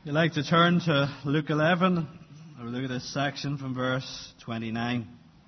You'd like to turn to Luke 11, or look at this section from verse 29.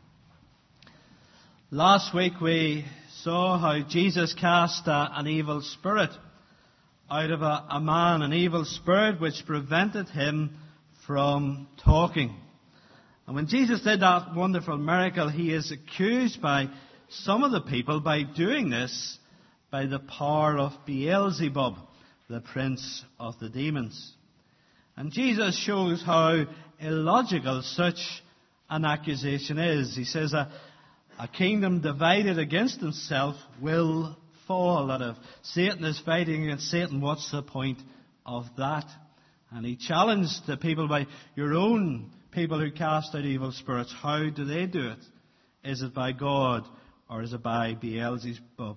Last week we saw how Jesus cast an evil spirit out of a man, an evil spirit which prevented him from talking. And when Jesus did that wonderful miracle, he is accused by some of the people by doing this by the power of Beelzebub, the prince of the demons. And Jesus shows how illogical such an accusation is. He says a kingdom divided against itself will fall. That if Satan is fighting against Satan, what's the point of that? And he challenged the people by your own people who cast out evil spirits. How do they do it? Is it by God or is it by Beelzebub?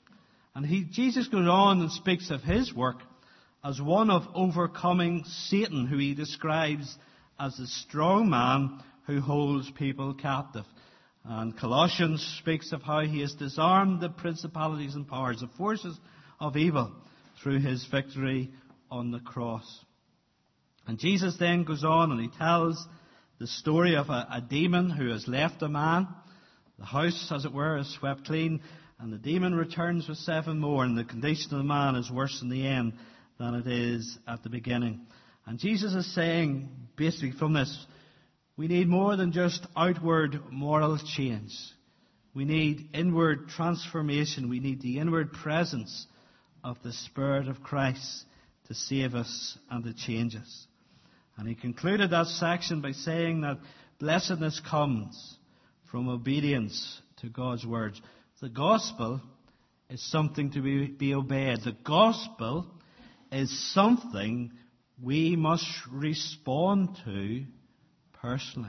And Jesus goes on and speaks of his work as one of overcoming Satan, who he describes as the strong man who holds people captive. And Colossians speaks of how he has disarmed the principalities and powers, the forces of evil, through his victory on the cross. And Jesus then goes on and he tells the story of a demon who has left a man. The house, as it were, is swept clean, and the demon returns with 7 more, and the condition of the man is worse in the end than it is at the beginning. And Jesus is saying, basically from this, we need more than just outward moral change. We need inward transformation. We need the inward presence of the Spirit of Christ to save us and to change us. And he concluded that section by saying that blessedness comes from obedience to God's word. The gospel is something to be obeyed. The gospel is something we must respond to personally.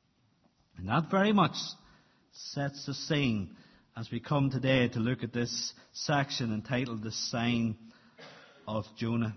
And that very much sets the scene as we come today to look at this section entitled The Sign of Jonah.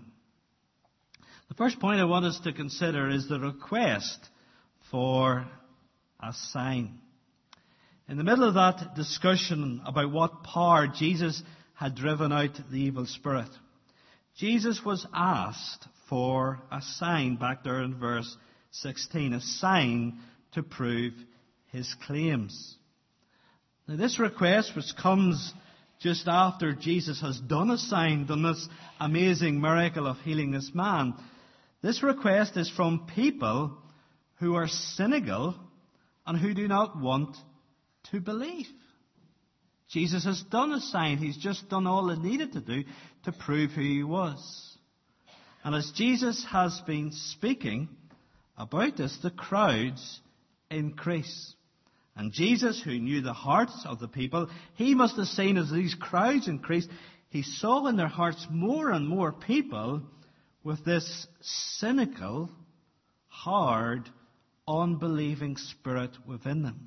The first point I want us to consider is the request for a sign. In the middle of that discussion about what power Jesus had driven out the evil spirit, Jesus was asked for a sign back there in verse 16, a sign to prove his claims. Now this request, which comes just after Jesus has done a sign, done this amazing miracle of healing this man, this request is from people who are cynical and who do not want to believe. Jesus has done a sign. He's just done all he needed to do to prove who he was. And as Jesus has been speaking about this, the crowds increase. And Jesus, who knew the hearts of the people, he must have seen as these crowds increased, he saw in their hearts more and more people with this cynical, hard, unbelieving spirit within them.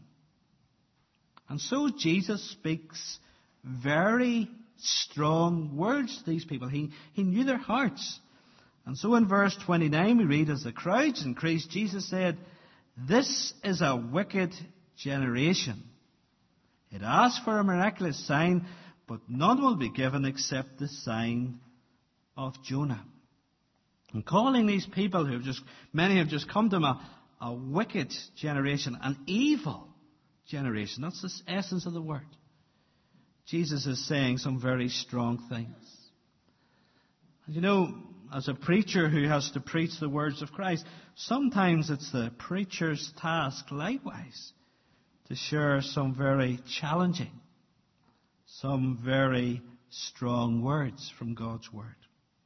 And so Jesus speaks very strong words to these people. He knew their hearts. And so in verse 29 we read, as the crowds increased, Jesus said, "This is a wicked generation. It asks for a miraculous sign, but none will be given except the sign of Jonah." And calling these people many have just come to him a wicked generation, an evil generation. That's the essence of the word. Jesus is saying some very strong things. And you know, as a preacher who has to preach the words of Christ, sometimes it's the preacher's task likewise to share some very challenging, some very strong words from God's word.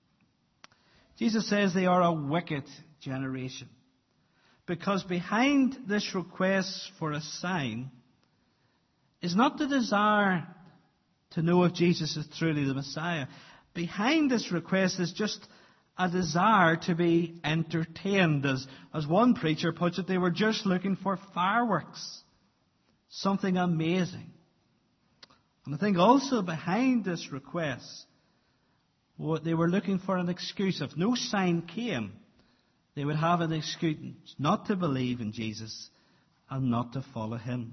Jesus says they are a wicked generation. Because behind this request for a sign is not the desire to know if Jesus is truly the Messiah. Behind this request is just a desire to be entertained. As one preacher puts it, they were just looking for fireworks. Something amazing. And I think also behind this request, they were looking for an excuse. If no sign came, they would have an excuse not to believe in Jesus and not to follow him.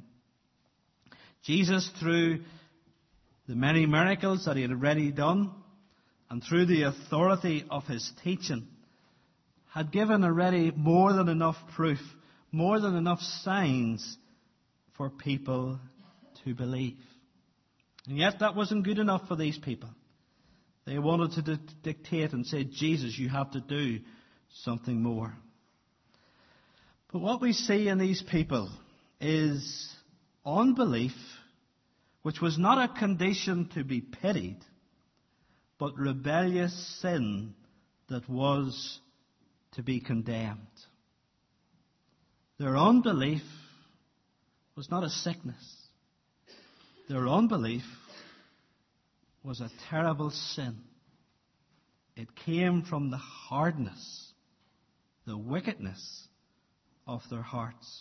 Jesus, through the many miracles that he had already done, and through the authority of his teaching, had given already more than enough proof, more than enough signs for people to believe. And yet that wasn't good enough for these people. They wanted to dictate and say, Jesus, you have to do something more. But what we see in these people is unbelief, which was not a condition to be pitied, but rebellious sin that was to be condemned. Their unbelief was not a sickness. Their unbelief was a terrible sin. It came from the hardness, the wickedness of their hearts.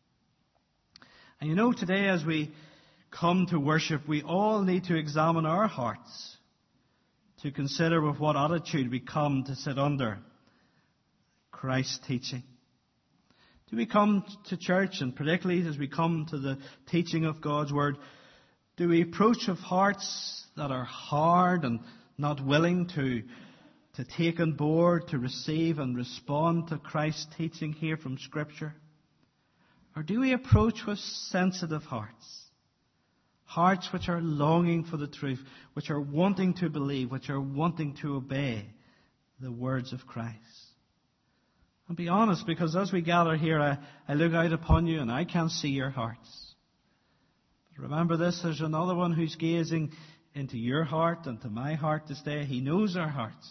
And you know, today as we come to worship, we all need to examine our hearts to consider with what attitude we come to sit under Christ's teaching. Do we come to church, and particularly as we come to the teaching of God's Word, do we approach with hearts that are hard and not willing to take on board, to receive and respond to Christ's teaching here from Scripture? Or do we approach with sensitive hearts? Hearts which are longing for the truth, which are wanting to believe, which are wanting to obey the words of Christ. And be honest, because as we gather here, I look out upon you and I can't see your hearts. But remember this, there's another one who's gazing into your heart and to my heart this day. He knows our hearts.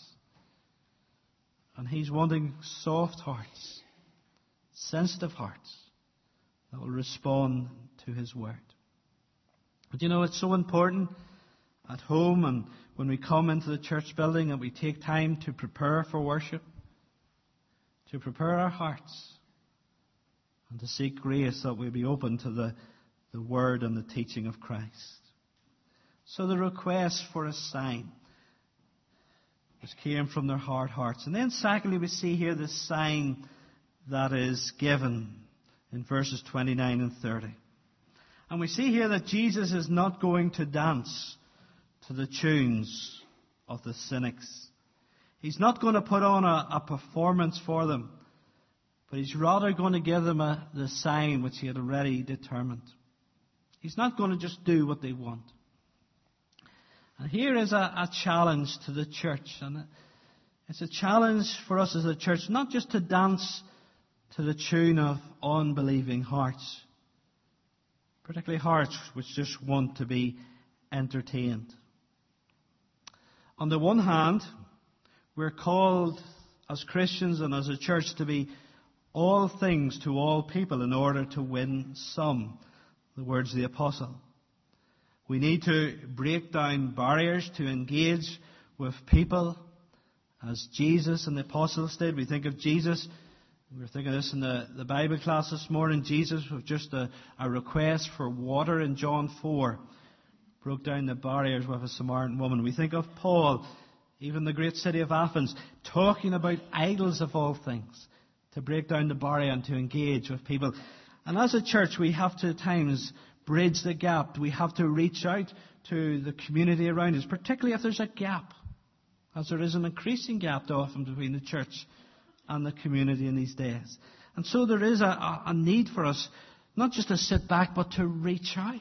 And He's wanting soft hearts, sensitive hearts that will respond to His word. But you know, it's so important at home and when we come into the church building and we take time to prepare for worship, to prepare our hearts and to seek grace that we'll be open to the word and the teaching of Christ. So the request for a sign, which came from their hard hearts. And then secondly, we see here the sign that is given in verses 29 and 30. And we see here that Jesus is not going to dance to the tunes of the cynics. He's not going to put on a performance for them, but He's rather going to give them the sign which He had already determined. He's not going to just do what they want. And here is a challenge to the church. And it's a challenge for us as a church, not just to dance to the tune of unbelieving hearts, particularly hearts which just want to be entertained. On the one hand, we're called as Christians and as a church to be all things to all people in order to win some. The words of the apostle. We need to break down barriers to engage with people as Jesus and the apostles did. We think of Jesus. We were thinking of this in the Bible class this morning. Jesus, with just a request for water in John 4, broke down the barriers with a Samaritan woman. We think of Paul, even the great city of Athens, talking about idols of all things, to break down the barrier and to engage with people. And as a church, we have to at times bridge the gap. We have to reach out to the community around us, particularly if there's a gap, as there is an increasing gap often between the church and the community in these days. And so there is a need for us not just to sit back, but to reach out.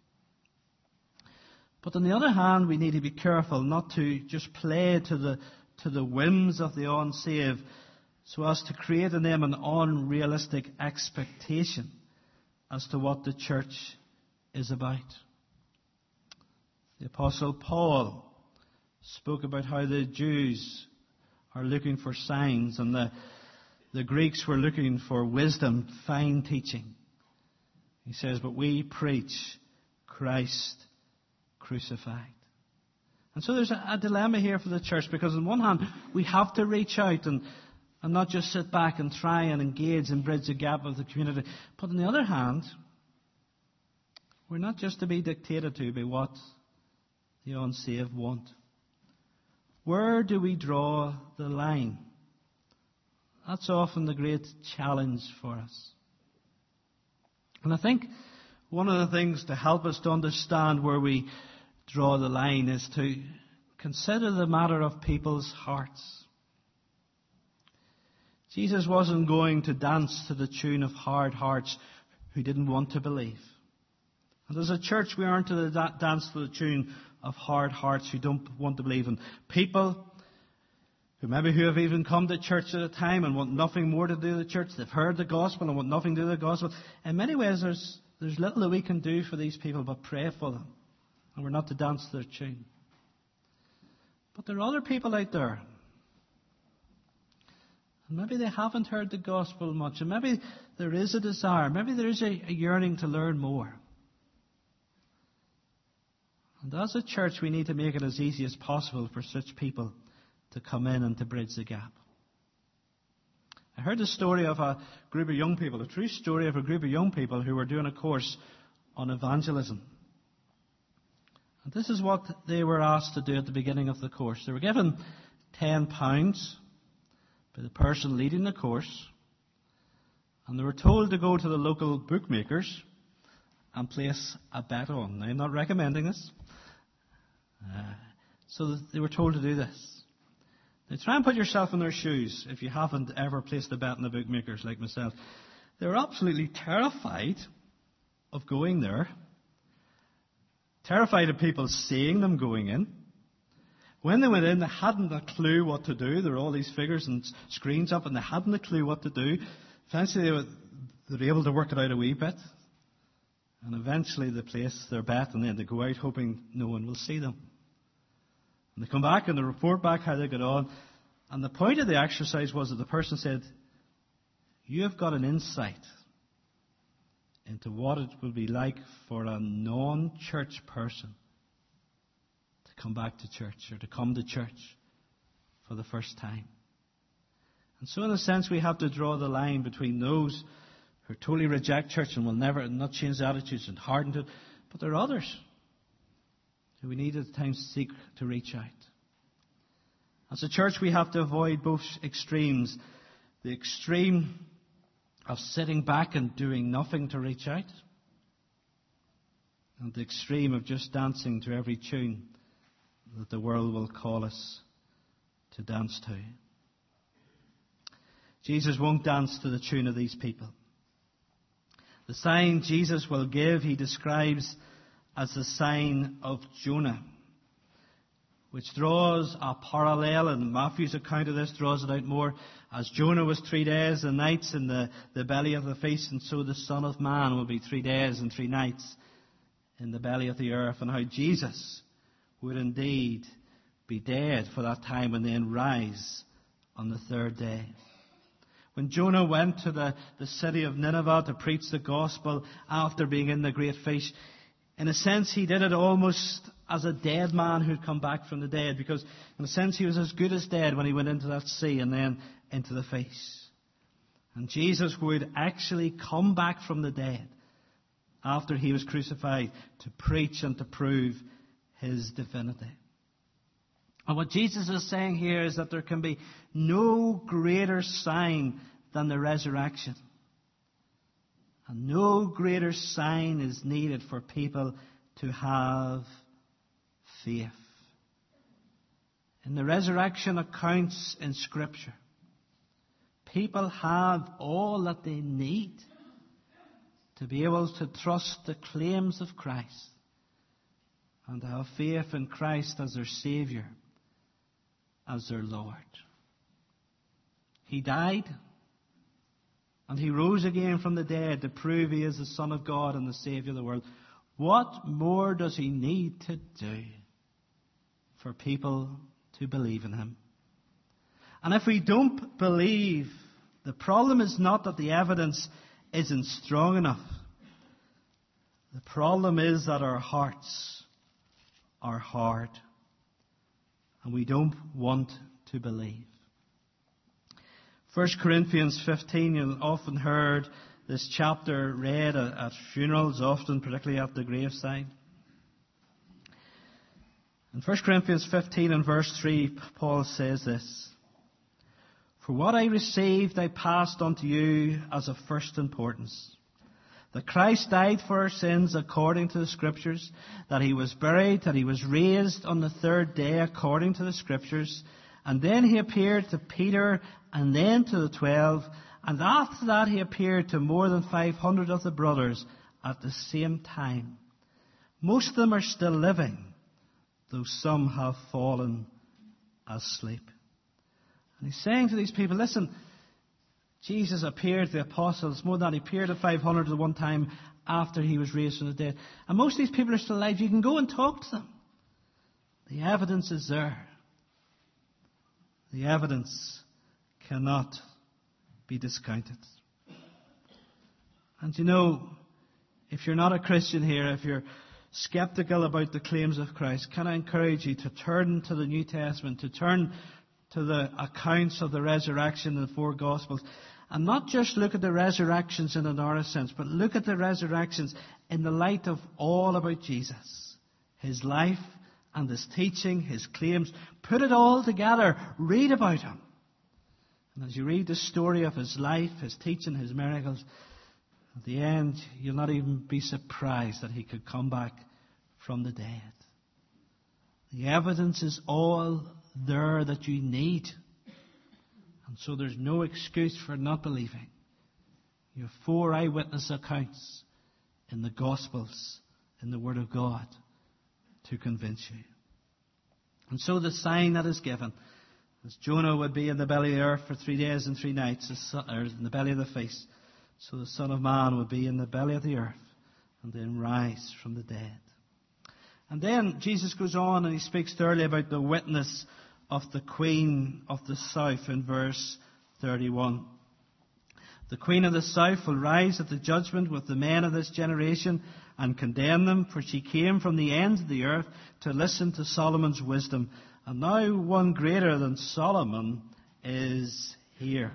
But on the other hand, we need to be careful not to just play to the whims of the unsaved, so as to create in them an unrealistic expectation as to what the church is about. The Apostle Paul spoke about how the Jews are looking for signs and the Greeks were looking for wisdom, fine teaching. He says, but we preach Christ crucified. And so there's a dilemma here for the church, because on one hand, we have to reach out and not just sit back and try and engage and bridge the gap of the community. But on the other hand, we're not just to be dictated to by what the unsaved want. Where do we draw the line? That's often the great challenge for us. And I think one of the things to help us to understand where we draw the line is to consider the matter of people's hearts. Jesus wasn't going to dance to the tune of hard hearts who didn't want to believe. And as a church, we aren't to dance to the tune of hard hearts who don't want to believe. And people who have even come to church at a time and want nothing more to do with the church. They've heard the gospel and want nothing to do with the gospel. In many ways, there's little that we can do for these people but pray for them. And we're not to dance to their tune. But there are other people out there. And maybe they haven't heard the gospel much. And maybe there is a desire. Maybe there is a yearning to learn more. And as a church, we need to make it as easy as possible for such people to come in and to bridge the gap. I heard the story of a group of young people, a true story of a group of young people who were doing a course on evangelism. And this is what they were asked to do at the beginning of the course. They were given £10 by the person leading the course, and they were told to go to the local bookmakers and place a bet on. Now, I'm not recommending this. So they were told to do this. Now, try and put yourself in their shoes if you haven't ever placed a bet in the bookmakers like myself. They were absolutely terrified of going there. Terrified of people seeing them going in. When they went in, they hadn't a clue what to do. There were all these figures and screens up, and they hadn't a clue what to do. Eventually, they were able to work it out a wee bit. And eventually, they place their bet, and then they go out hoping no one will see them. And they come back and they report back how they got on. And the point of the exercise was that the person said, "You have got an insight into what it will be like for a non-church person to come back to church or to come to church for the first time." And so in a sense we have to draw the line between those who totally reject church and will never not change their attitudes and harden to it. But there are others who we need at times seek to reach out. As a church we have to avoid both extremes. The extreme of sitting back and doing nothing to reach out, and the extreme of just dancing to every tune that the world will call us to dance to. Jesus won't dance to the tune of these people. The sign Jesus will give, he describes as the sign of Jonah, which draws a parallel, and Matthew's account of this draws it out more. As Jonah was 3 days and nights in the belly of the fish, and so the Son of Man will be 3 days and 3 nights in the belly of the earth, and how Jesus would indeed be dead for that time and then rise on the 3rd day. When Jonah went to the city of Nineveh to preach the gospel after being in the great fish, in a sense he did it almost as a dead man who'd come back from the dead, because in a sense he was as good as dead when he went into that sea and then into the fish. And Jesus would actually come back from the dead after he was crucified to preach and to prove his divinity. And what Jesus is saying here is that there can be no greater sign than the resurrection. And no greater sign is needed for people to have faith. In the resurrection accounts in Scripture, people have all that they need to be able to trust the claims of Christ and to have faith in Christ as their Saviour, as their Lord. He died and he rose again from the dead to prove he is the Son of God and the Saviour of the world. What more does he need to do for people to believe in him? And if we don't believe, the problem is not that the evidence isn't strong enough. The problem is that our hearts are hard and we don't want to believe. 1 Corinthians 15, you'll often heard this chapter read at funerals, often particularly at the graveside. In 1 Corinthians 15 and verse 3, Paul says this: "For what I received I passed on to you as of first importance, that Christ died for our sins according to the Scriptures, that he was buried, that he was raised on the 3rd day according to the Scriptures, And then he appeared to Peter, and then to the 12. And after that he appeared to more than 500 of the brothers at the same time. Most of them are still living, though some have fallen asleep. And he's saying to these people, listen, Jesus appeared to the apostles more than he appeared to 500 at one time after he was raised from the dead. And most of these people are still alive. You can go and talk to them. The evidence is there. The evidence cannot be discounted. And you know, if you're not a Christian here, if you're skeptical about the claims of Christ, can I encourage you to turn to the New Testament, to turn to the accounts of the resurrection in the four Gospels, and not just look at the resurrections in a narrow sense, but look at the resurrections in the light of all about Jesus, his life and his teaching, his claims. Put it all together. Read about him. And as you read the story of his life, his teaching, his miracles, at the end, you'll not even be surprised that he could come back from the dead. The evidence is all there that you need. And so there's no excuse for not believing. You have 4 eyewitness accounts in the Gospels, in the Word of God, to convince you. And so the sign that is given, as Jonah would be in the belly of the earth for 3 days and 3 nights, or in the belly of the feast, so the Son of Man would be in the belly of the earth and then rise from the dead. And then Jesus goes on and he speaks thirdly about the witness of the Queen of the South in verse 31. The Queen of the South will rise at the judgment with the men of this generation and condemn them, for she came from the ends of the earth to listen to Solomon's wisdom. And now one greater than Solomon is here.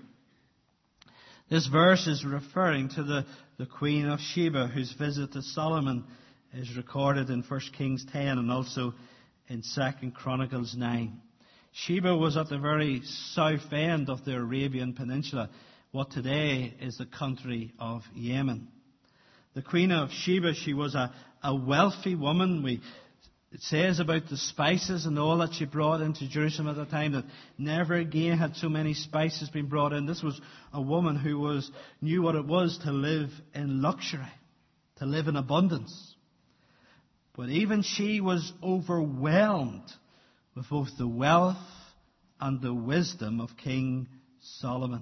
This verse is referring to the Queen of Sheba, whose visit to Solomon is recorded in 1 Kings 10 and also in 2 Chronicles 9. Sheba was at the very south end of the Arabian Peninsula, what today is the country of Yemen. The Queen of Sheba, she was a wealthy woman. It says about the spices and all that she brought into Jerusalem at the time that never again had so many spices been brought in. This was a woman who knew what it was to live in luxury, to live in abundance. But even she was overwhelmed with both the wealth and the wisdom of King Solomon.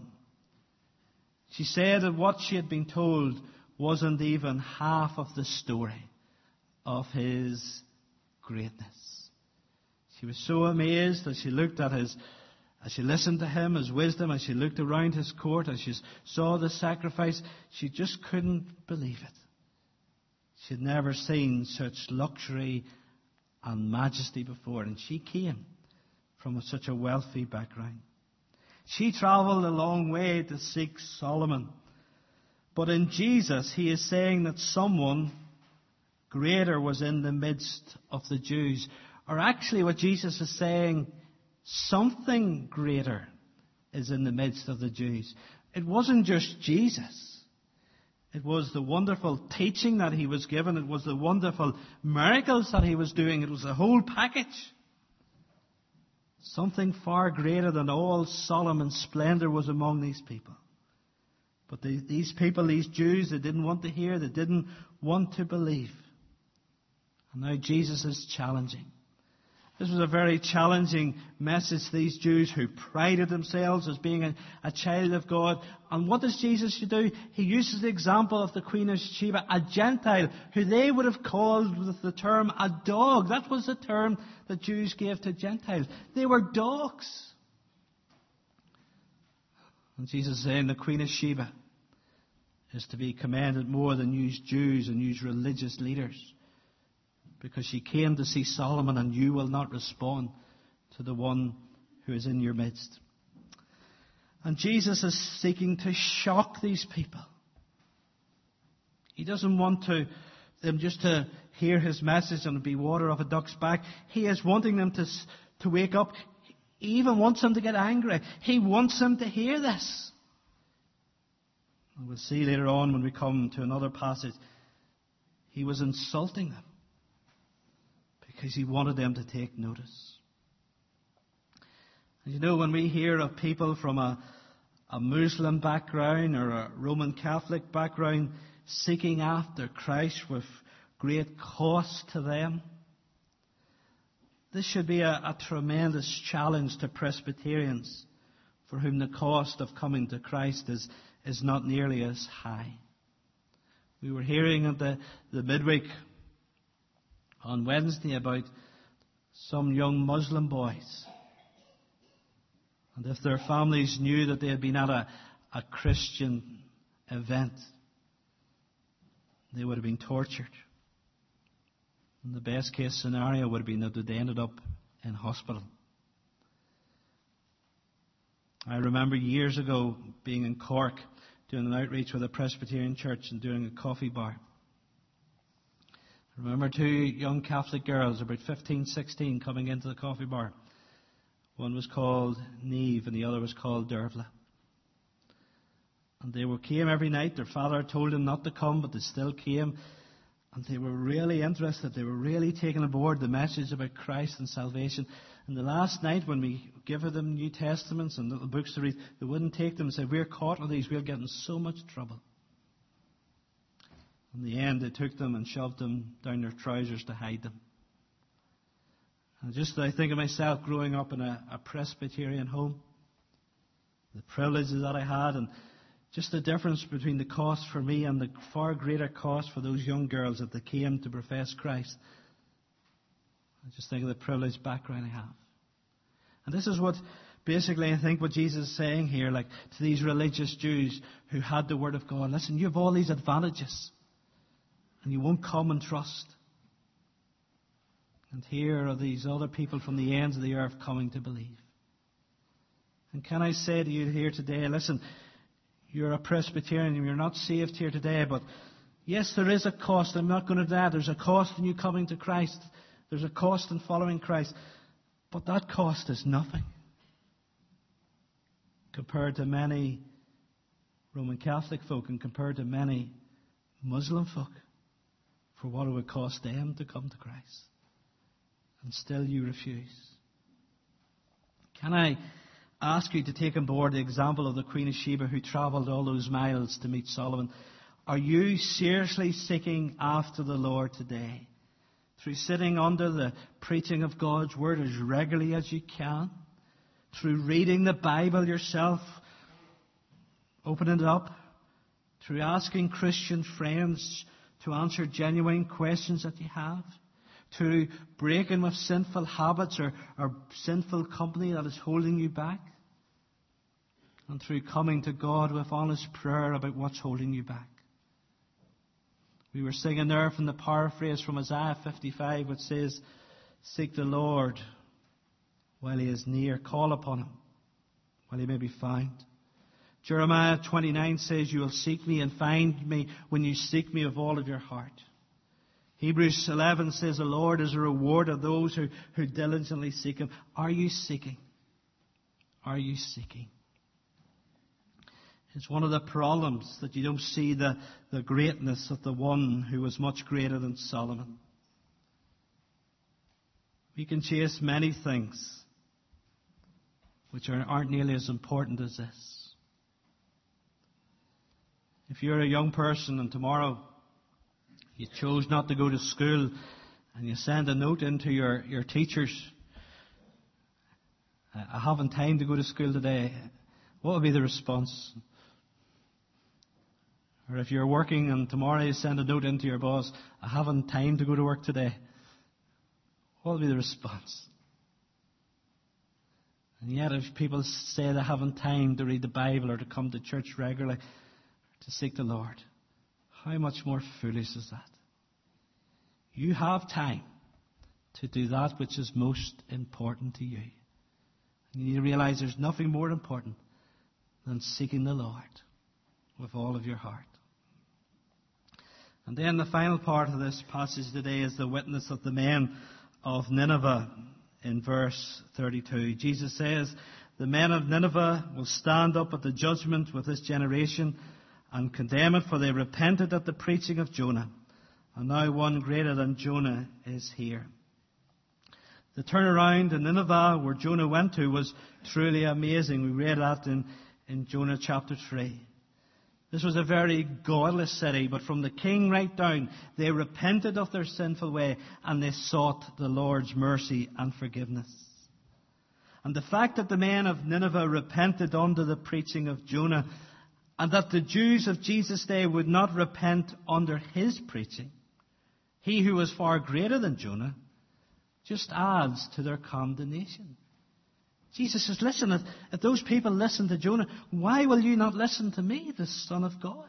She said that what she had been told wasn't even half of the story of his greatness. She was so amazed as she looked at as she listened to him, his wisdom, as she looked around his court, as she saw the sacrifice, she just couldn't believe it. She had never seen such luxury and majesty before, and she came from such a wealthy background. She traveled a long way to seek Solomon. But in Jesus, he is saying that someone greater was in the midst of the Jews. Or actually what Jesus is saying, something greater is in the midst of the Jews. It wasn't just Jesus. It was the wonderful teaching that he was given. It was the wonderful miracles that he was doing. It was the whole package. Something far greater than all Solomon's splendor was among these people. But these people, these Jews, they didn't want to hear. They didn't want to believe. And now Jesus is challenging. This was a very challenging message to these Jews who prided themselves as being a child of God. And what does Jesus do? He uses the example of the Queen of Sheba, a Gentile, who they would have called with the term a dog. That was the term that Jews gave to Gentiles. They were dogs. And Jesus is saying the Queen of Sheba is to be commended more than you Jews and you religious leaders, because she came to see Solomon, and you will not respond to the one who is in your midst. And Jesus is seeking to shock these people. He doesn't want them just to hear his message and be water off a duck's back. He is wanting them to wake up. He even wants them to get angry. He wants them to hear this. And we'll see later on when we come to another passage, he was insulting them, because he wanted them to take notice. You know, when we hear of people from a Muslim background or a Roman Catholic background seeking after Christ with great cost to them, this should be a tremendous challenge to Presbyterians, for whom the cost of coming to Christ is not nearly as high. We were hearing at the midweek on Wednesday about some young Muslim boys. And if their families knew that they had been at a Christian event, they would have been tortured. And the best case scenario would have been that they ended up in hospital. I remember years ago being in Cork doing an outreach with a Presbyterian church and doing a coffee bar. I remember two young Catholic girls, about 15, 16, coming into the coffee bar. One was called Neve and the other was called Dervla. And they came every night. Their father told them not to come, but they still came. And they were really interested. They were really taking aboard the message about Christ and salvation. And the last night when we gave them New Testaments and little books to read, they wouldn't take them and said, "We're caught with these. We'll get in so much trouble." In the end, they took them and shoved them down their trousers to hide them. And I think of myself growing up in a Presbyterian home, the privileges that I had, and just the difference between the cost for me and the far greater cost for those young girls that they came to profess Christ. I just think of the privileged background I have. And this is what, basically, I think what Jesus is saying here, like to these religious Jews who had the Word of God. Listen, you have all these advantages, and you won't come and trust. And here are these other people from the ends of the earth coming to believe. And can I say to you here today, listen, you're a Presbyterian and you're not saved here today, but yes, there is a cost. I'm not going to deny there's a cost in you coming to Christ. There's a cost in following Christ. But that cost is nothing compared to many Roman Catholic folk and compared to many Muslim folk for what it would cost them to come to Christ. And still you refuse. Can I ask you to take on board the example of the Queen of Sheba who travelled all those miles to meet Solomon? Are you seriously seeking after the Lord today? Through sitting under the preaching of God's Word as regularly as you can? Through reading the Bible yourself, opening it up? Through asking Christian friends to answer genuine questions that you have? To breaking with sinful habits or sinful company that is holding you back? And through coming to God with honest prayer about what's holding you back. We were singing there from the paraphrase from Isaiah 55 which says, "Seek the Lord while He is near. Call upon Him while He may be found." Jeremiah 29 says, "You will seek me and find me when you seek me with all of your heart." Hebrews 11 says, "The Lord is a reward of those who diligently seek Him." Are you seeking? Are you seeking? It's one of the problems that you don't see the greatness of the one who was much greater than Solomon. We can chase many things which aren't nearly as important as this. If you're a young person and tomorrow you chose not to go to school and you send a note into your teachers, "I haven't time to go to school today," what would be the response? Or if you're working and tomorrow you send a note into your boss, "I haven't time to go to work today," what would be the response? And yet if people say they haven't time to read the Bible or to come to church regularly, to seek the Lord, how much more foolish is that? You have time to do that which is most important to you. And you need to realize there's nothing more important than seeking the Lord with all of your heart. And then the final part of this passage today is the witness of the men of Nineveh in verse 32. Jesus says, "The men of Nineveh will stand up at the judgment with this generation and condemn it, for they repented at the preaching of Jonah. And now one greater than Jonah is here." The turnaround in Nineveh, where Jonah went to, was truly amazing. We read that in Jonah chapter 3. This was a very godless city, but from the king right down, they repented of their sinful way and they sought the Lord's mercy and forgiveness. And the fact that the men of Nineveh repented under the preaching of Jonah, and that the Jews of Jesus' day would not repent under his preaching, he who was far greater than Jonah, just adds to their condemnation. Jesus says, listen, if those people listen to Jonah, why will you not listen to me, the Son of God?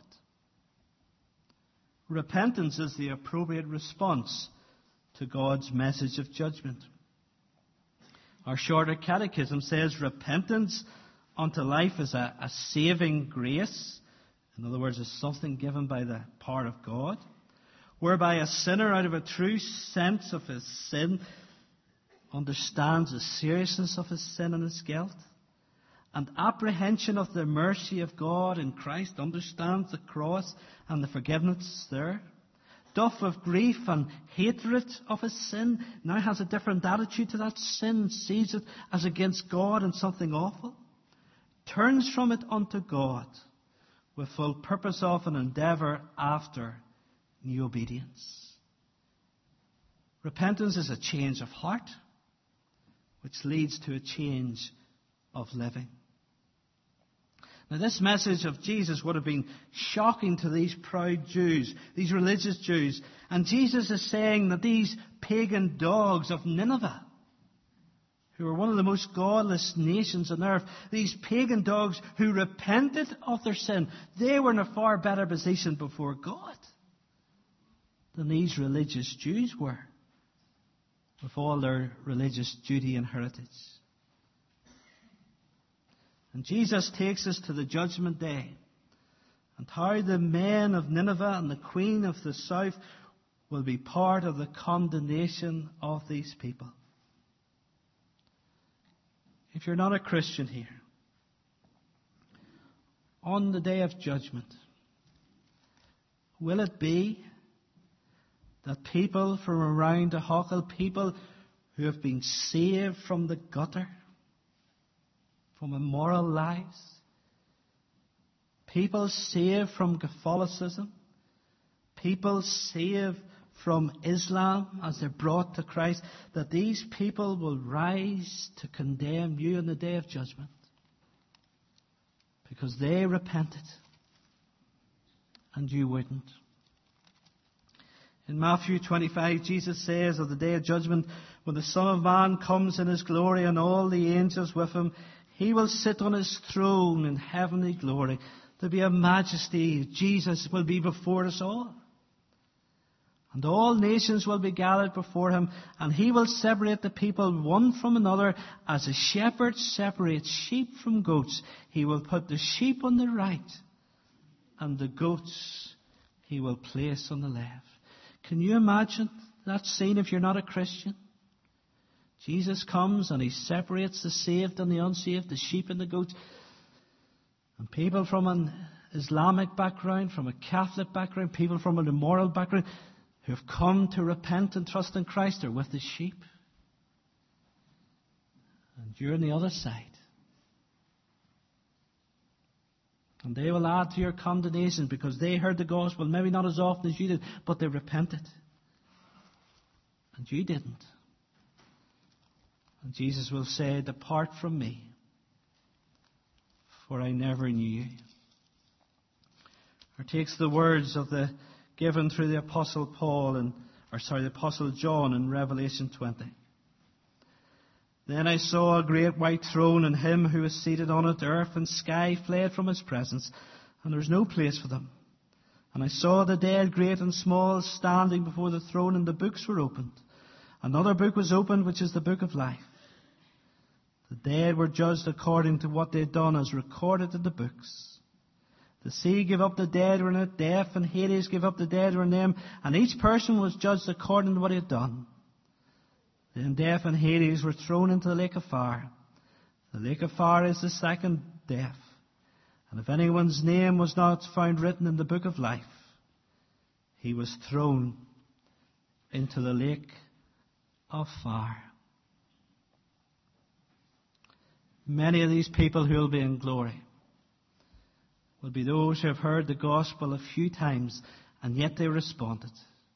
Repentance is the appropriate response to God's message of judgment. Our shorter catechism says repentance unto life is a saving grace. In other words, it's something given by the power of God, whereby a sinner, out of a true sense of his sin, understands the seriousness of his sin and his guilt, and apprehension of the mercy of God in Christ, understands the cross and the forgiveness there, doth with grief and hatred of his sin, now has a different attitude to that sin, sees it as against God and something awful, turns from it unto God, with full purpose of an endeavour after new obedience. Repentance is a change of heart, which leads to a change of living. Now, this message of Jesus would have been shocking to these proud Jews, these religious Jews. And Jesus is saying that these pagan dogs of Nineveh, who were one of the most godless nations on earth, these pagan dogs who repented of their sin, they were in a far better position before God than these religious Jews were, with all their religious duty and heritage. And Jesus takes us to the judgment day, and how the men of Nineveh and the queen of the south will be part of the condemnation of these people. If you're not a Christian here, on the day of judgment, will it be that people from around the Hochel, people who have been saved from the gutter, from immoral lives, people saved from Catholicism, people saved from Islam as they're brought to Christ, that these people will rise to condemn you on the day of judgment because they repented and you wouldn't? In Matthew 25, Jesus says of the day of judgment, when the Son of Man comes in his glory and all the angels with him, he will sit on his throne in heavenly glory. There'll be a majesty. Jesus will be before us all. And all nations will be gathered before him, and he will separate the people one from another as a shepherd separates sheep from goats. He will put the sheep on the right, and the goats he will place on the left. Can you imagine that scene if you're not a Christian? Jesus comes and he separates the saved and the unsaved, the sheep and the goats. And people from an Islamic background, from a Catholic background, people from an immoral background who have come to repent and trust in Christ are with the sheep. And you're on the other side. And they will add to your condemnation because they heard the gospel, maybe not as often as you did, but they repented. And you didn't. And Jesus will say, depart from me, for I never knew you. Or takes the words of the given through the Apostle the Apostle John in Revelation 20. Then I saw a great white throne, and him who was seated on it. Earth and sky fled from his presence, and there was no place for them. And I saw the dead, great and small, standing before the throne, and the books were opened. Another book was opened, which is the book of life. The dead were judged according to what they had done, as recorded in the books. The sea gave up the dead who were in it, death and Hades gave up the dead who were in them, and each person was judged according to what he had done. Then death and Hades were thrown into the lake of fire. The lake of fire is the second death. And if anyone's name was not found written in the book of life, he was thrown into the lake of fire. Many of these people who will be in glory will be those who have heard the gospel a few times and yet they responded.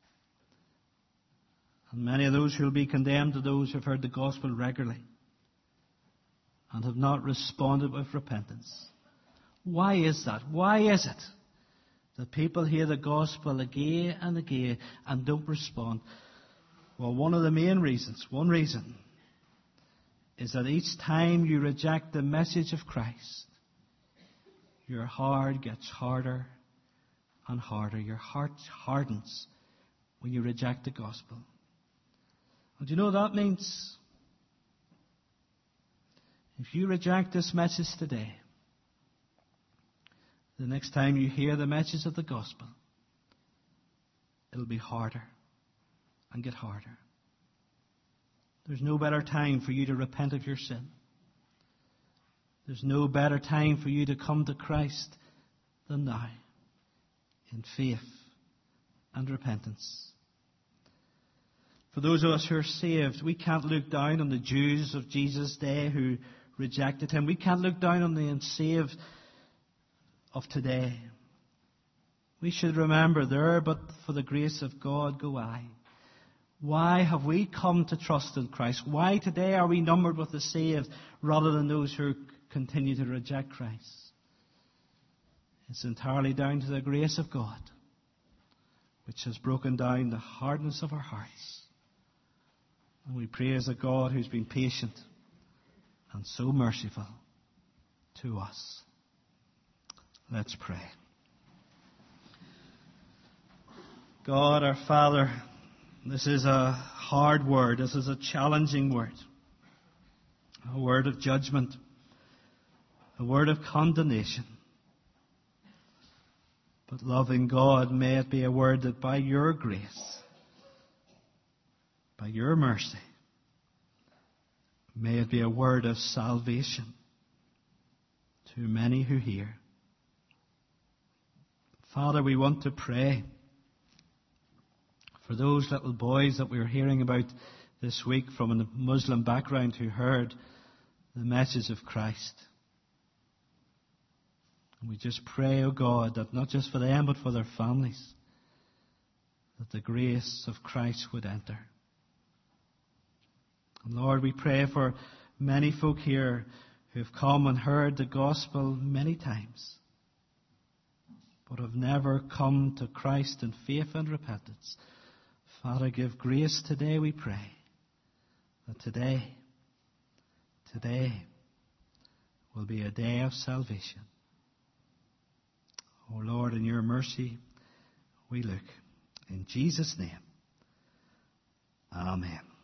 And many of those who will be condemned are those who have heard the gospel regularly and have not responded with repentance. Why is that? Why is it that people hear the gospel again and again and don't respond? Well, one of the main reasons, one reason, is that each time you reject the message of Christ, your heart gets harder and harder. Your heart hardens when you reject the gospel. And do you know what that means? If you reject this message today, the next time you hear the message of the gospel, it'll be harder and get harder. There's no better time for you to repent of your sin. There's no better time for you to come to Christ than now, in faith and repentance. For those of us who are saved, we can't look down on the Jews of Jesus' day who rejected him. We can't look down on the unsaved of today. We should remember, there but for the grace of God go I. Why have we come to trust in Christ? Why today are we numbered with the saved rather than those who continue to reject Christ? It's entirely down to the grace of God, which has broken down the hardness of our hearts. And we praise a God who's been patient and so merciful to us. Let's pray. God our Father, this is a hard word. This is a challenging word. A word of judgment. A word of condemnation. But loving God, may it be a word that by your grace, by your mercy, may it be a word of salvation to many who hear. Father, we want to pray for those little boys that we were hearing about this week from a Muslim background who heard the message of Christ. And we just pray, O God, that not just for them but for their families, that the grace of Christ would enter. And Lord, we pray for many folk here who have come and heard the gospel many times, but have never come to Christ in faith and repentance. Father, give grace today, we pray, that today will be a day of salvation. Oh Lord, in your mercy we look. In Jesus' name, amen.